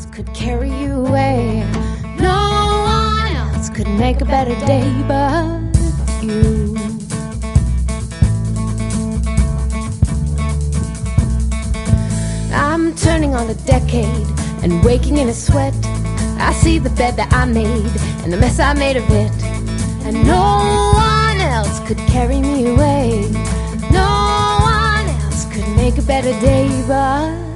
else could carry you away. No one else could make a better day but you. I'm turning on a decade and waking in a sweat. I see the bed that I made and the mess I made of it, and no one else could carry me away. No one else could make a better day but